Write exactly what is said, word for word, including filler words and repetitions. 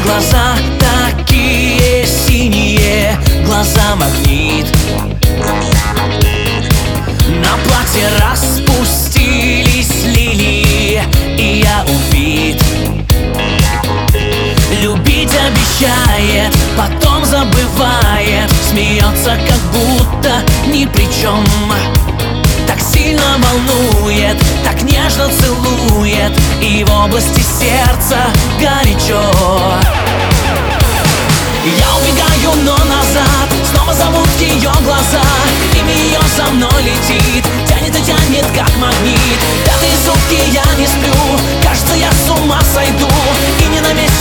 глаза такие синие, глаза магнит. На платье распустились лилии, и я убит. Любить обещает, потом забывает, смеется, как будто ни при чем. Так сильно волнует, так нежно целует, и в области сердца горячо. Я убегаю, но назад снова зовут ее глаза. Имя ее за мной летит, тянет и тянет, как магнит. Пятые сутки я не сплю, кажется, я с ума сойду, и не на месте